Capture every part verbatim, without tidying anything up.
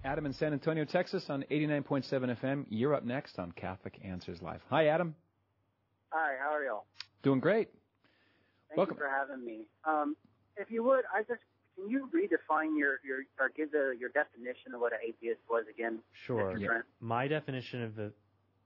Adam in San Antonio, Texas on eighty-nine point seven F M. You're up next on Catholic Answers Live. Hi, Adam. Hi, how are y'all? Doing great. Thank Welcome. you for having me. Um, if you would, I just can you redefine your, your or give the, your definition of what an atheist was again? Sure. Mister Trent? My definition of the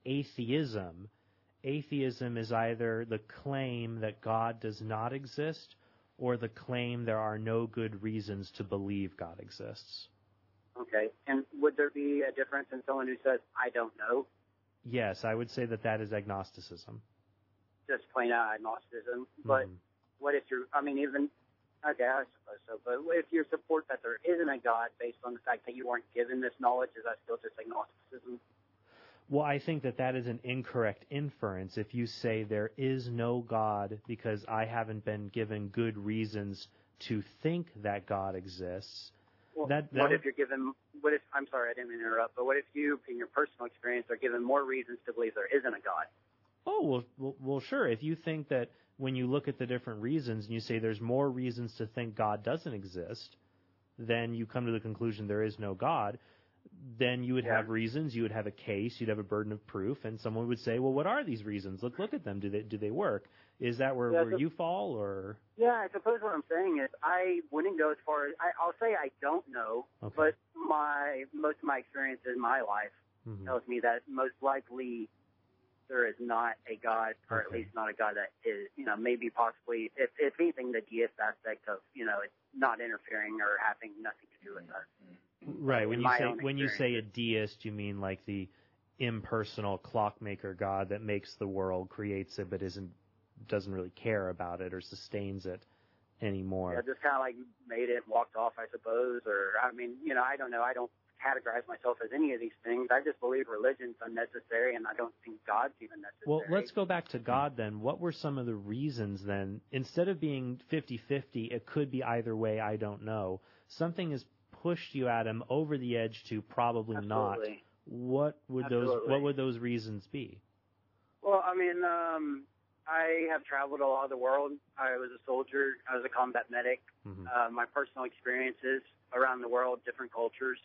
atheism, atheism is either the claim that God does not exist or the claim there are no good reasons to believe God exists. Okay. And would there be a difference in someone who says, I don't know? Yes, I would say that that is agnosticism. Just plain out agnosticism. But Mhm. what if you're, I mean, even, okay, I suppose so, but if you support that there isn't a God based on the fact that you weren't given this knowledge, is that still just agnosticism? Well, I think that that is an incorrect inference if you say there is no God because I haven't been given good reasons to think that God exists. Well, that, that what would, if you're given, what if, I'm sorry, I didn't mean to interrupt, but what if you, in your personal experience, are given more reasons to believe there isn't a God? Oh, well, well, well, sure. If you think that when you look at the different reasons and you say there's more reasons to think God doesn't exist, then you come to the conclusion there is no God, then you would Yeah. have reasons, you would have a case, you'd have a burden of proof, and someone would say, well, what are these reasons? Look, look at them. Do they, do they work? Is that where, Yeah, where so- you fall, or? Yeah, I suppose what I'm saying is I wouldn't go as far as, I, I'll say I don't know, Okay. but my, most of my experience in my life Mhm. tells me that most likely there is not a God, or at Okay. least not a God that is, you know, maybe possibly, if, if anything, the deist aspect of, you know, not interfering or having nothing to do with us. Right. When in you my say own when you say a experience. deist, you mean like the impersonal clockmaker God that makes the world, creates it, but isn't doesn't really care about it or sustains it anymore. Yeah, just kind of like made it, walked off, I suppose, or, I mean, you know, I don't know. I don't categorize myself as any of these things. I just believe religion's unnecessary, and I don't think God's even necessary. Well, let's go back to God then. What were some of the reasons then? Instead of being fifty-fifty, it could be either way, I don't know. Something has pushed you, Adam, over the edge to probably not. Absolutely. What would those Absolutely. what would those reasons be? Well, I mean, um, I have traveled a lot of the world. I was a soldier. I was a combat medic. Mhm. Uh, my personal experiences around the world, different cultures,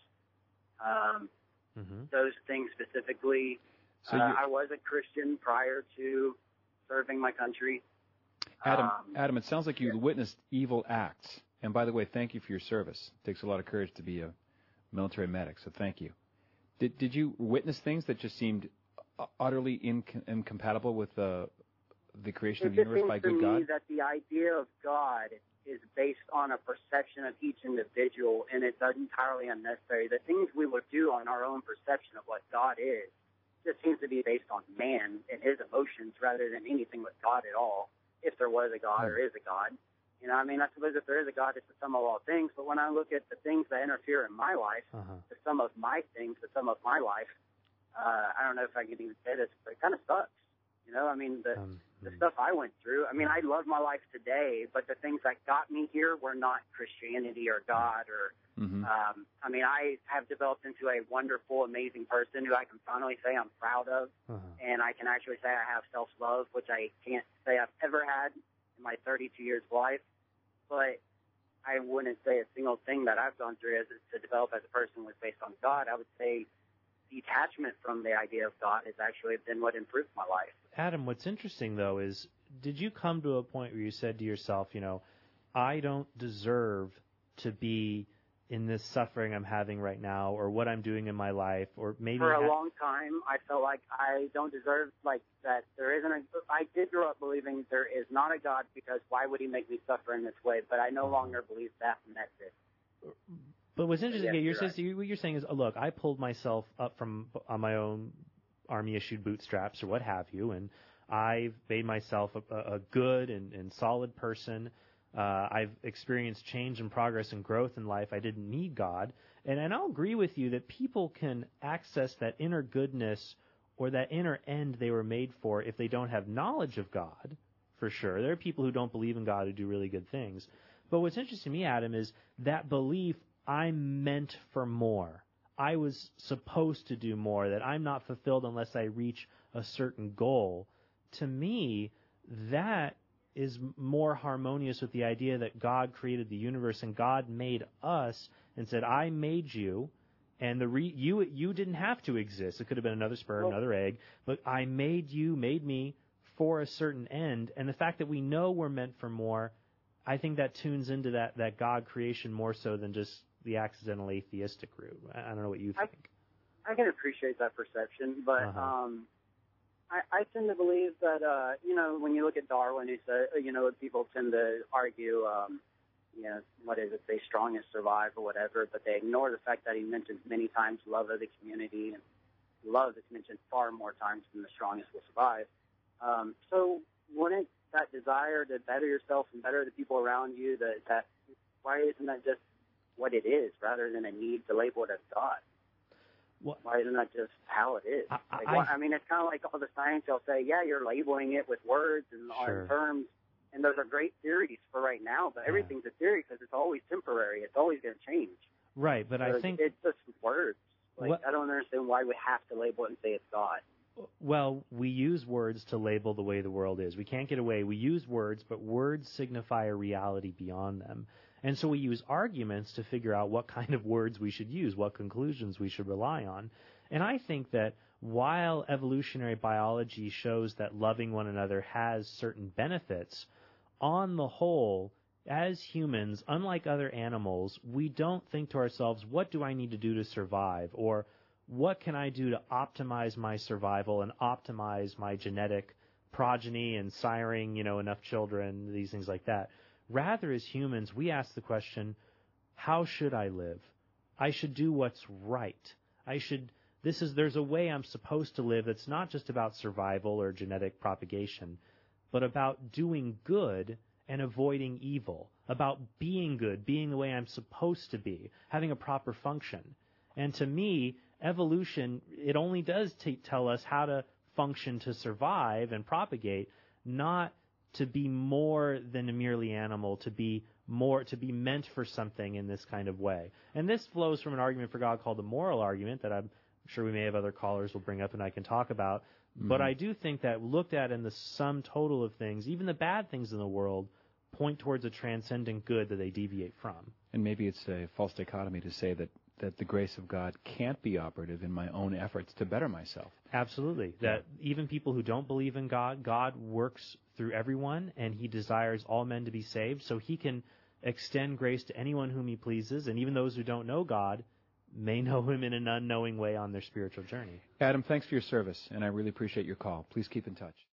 um, Mhm. those things specifically. So uh, you- I was a Christian prior to serving my country. Adam, Um, Adam, it sounds like you witnessed evil acts. And by the way, thank you for your service. It takes a lot of courage to be a military medic, so thank you. Did did you witness things that just seemed utterly inc- incompatible with the the creation of It the just universe seems by to good me God? that the idea of God is based on a perception of each individual, and it's entirely unnecessary. The things we will do on our own perception of what God is just seems to be based on man and his emotions rather than anything with God at all, if there was a God or is a God. You know, I mean, I suppose if there is a God, it's the sum of all things, but when I look at the things that interfere in my life, Uh-huh. the sum of my things, the sum of my life, uh, I don't know if I can even say this, but it kind of sucks. You know, I mean, the, Um, the stuff I went through, I mean, I love my life today, but the things that got me here were not Christianity or God or, Mm-hmm. um, I mean, I have developed into a wonderful, amazing person who I can finally say I'm proud of, Uh-huh. and I can actually say I have self-love, which I can't say I've ever had in my thirty-two years of life, but I wouldn't say a single thing that I've gone through as to develop as a person was based on God. I would say detachment from the idea of God has actually been what improved my life. Adam, what's interesting though is, did you come to a point where you said to yourself, you know, I don't deserve to be in this suffering I'm having right now, or what I'm doing in my life, or maybe For a ha- long time, I felt like I don't deserve, like, that there isn't a, I did grow up believing there is not a God because why would he make me suffer in this way? But I no longer believe that, and that's it. But what's interesting, Yes, yeah, you're, you're right. saying, what you're saying is, oh, look, I pulled myself up from on my own army-issued bootstraps or what have you, and I've made myself a, a good and, and solid person. Uh, I've experienced change and progress and growth in life. I didn't need God. And, and I'll agree with you that people can access that inner goodness or that inner end they were made for if they don't have knowledge of God, for sure. There are people who don't believe in God who do really good things. But what's interesting to me, Adam, is that belief, I'm meant for more. I was supposed to do more, that I'm not fulfilled unless I reach a certain goal. To me, that is more harmonious with the idea that God created the universe and God made us and said, I made you, And the re- you you didn't have to exist. It could have been another sperm, well, another egg. But I made you, made me for a certain end. And the fact that we know we're meant for more, I think that tunes into that, that God creation more so than just the accidental atheistic route. I, I don't know what you think. I, I can appreciate that perception, but uh-huh. um, I, I tend to believe that, uh, you know, when you look at Darwin, he said, you know, people tend to argue, um, you know, what is it, they strongest survive or whatever, but they ignore the fact that he mentions many times love of the community, and love is mentioned far more times than the strongest will survive. Um, so wouldn't that desire to better yourself and better the people around you, that, that why isn't that just what it is rather than a need to label it as God? What? Why isn't that just how it is? I, like, I, well, I mean, it's kind of like all the science. They'll say, yeah, you're labeling it with words and sure. on terms, and those are great theories for right now, but everything's yeah. a theory because it's always temporary. It's always going to change. Right, but so I think it's just words. Like, what? I don't understand why we have to label it and say it's God. Well, we use words to label the way the world is. We can't get away. We use words, but words signify a reality beyond them. And so we use arguments to figure out what kind of words we should use, what conclusions we should rely on. And I think that while evolutionary biology shows that loving one another has certain benefits, on the whole, as humans, unlike other animals, we don't think to ourselves, what do I need to do to survive? Or what can I do to optimize my survival and optimize my genetic progeny and siring, you know, enough children, these things like that. Rather, as humans, we ask the question, how should I live? I should do what's right. I should, this is, there's a way I'm supposed to live that's not just about survival or genetic propagation, but about doing good and avoiding evil, about being good, being the way I'm supposed to be, having a proper function. And to me, evolution, it only does t- tell us how to function to survive and propagate, not to be more than a merely animal, to be more, to be meant for something in this kind of way. And this flows from an argument for God called the moral argument that I'm sure we may have other callers will bring up and I can talk about. Mm-hmm. But I do think that looked at in the sum total of things, even the bad things in the world, point towards a transcendent good that they deviate from. And maybe it's a false dichotomy to say that that the grace of God can't be operative in my own efforts to better myself. Absolutely. Yeah. That even people who don't believe in God, God works through everyone, and he desires all men to be saved, so he can extend grace to anyone whom he pleases, and even those who don't know God may know him in an unknowing way on their spiritual journey. Adam, thanks for your service, and I really appreciate your call. Please keep in touch.